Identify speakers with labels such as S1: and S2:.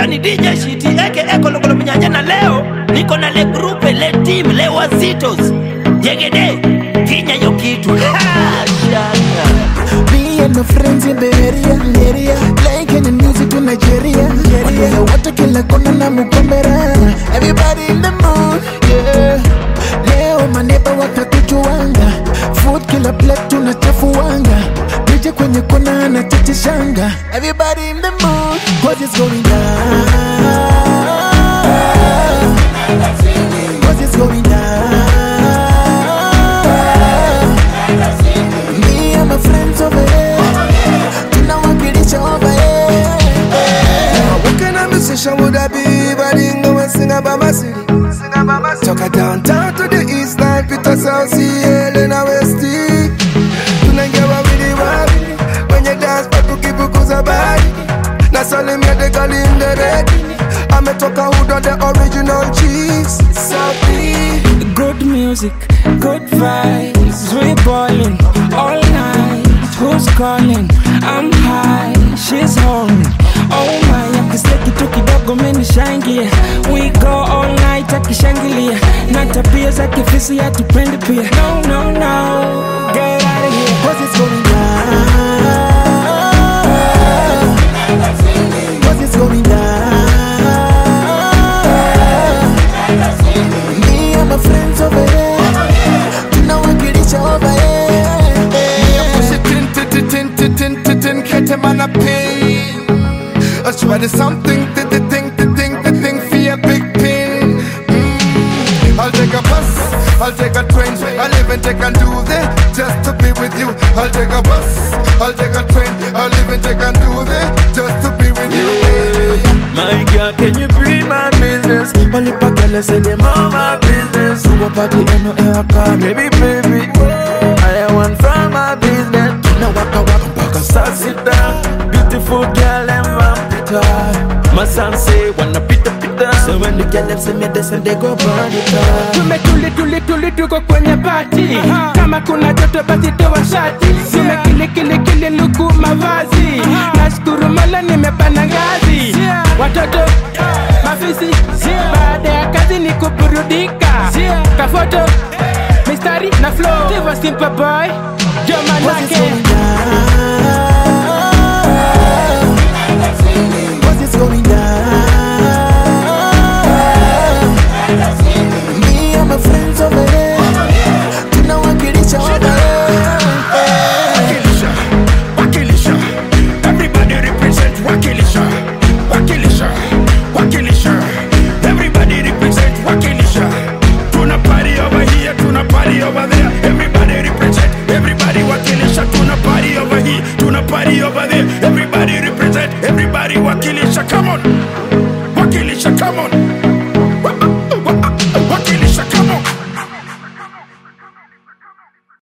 S1: Yani DJ Shiti aka Kolokolo Mnyanya, na leo niko na le group le team le Wazitos Yegede Kinya yo kitu.
S2: Me and my friends in the area playing Kenyan music to Nigeria. Watu kila kona na mukombera, everybody in the mood, yeah. Leo maneba wakatuchuanga, food kila plate tunachafuanga, DJ kwenye kona na chachishanga. Everybody in the mood, cause it's going down, cause it's going down. Me and my friends over here, tunawakilisha over here.
S3: What kind of musician would I be if I didn't go and sing about my city? Talk a downtown to the east side, Peter South Sea, Elena Westie. Tonight get what we do, when you dance, but to keep you cause a body. Now suddenly me they call him the red. I'm a talker who done the original cheese. Softly.
S4: Good music, good vibes, we ballin' all night. Who's calling? I'm high, she's home. Oh my, akiseki tu kidogo menishangia. We go all night akishangilia. Na tabia za kifisi hatupendi pia. No, no, no, get out of here.
S2: Cause it's going down, cause it's going down. Me and my friends over here, tunawakilisha over here.
S3: Push it tin, get him on a pain. Let's try to something, the thing for a big pin. I'll take a bus, I'll take a train, I'll even take a do there just to be with you. I'll take a bus, I'll take a train, I'll even take a do there just to be with you.
S4: My girl, can you be my business? Only pakele say them all my business. Who a party and no air car, baby, baby. I want from my business. Now waka start sit down. Beautiful girl and vampire. My son say wanna pita. So when the girl them say me this and they go burn it up. Tume tuko kwenye party. Kama kuna joto basi toa shati. Tume kile luku mavazi. Nashukuru Mola nimepanda ngazi. Watoto mafisi. Baada ya kazi ni kuburudika. Kafoto mistari na flow. Tivo simple boy. Joma
S2: Cause it's going down,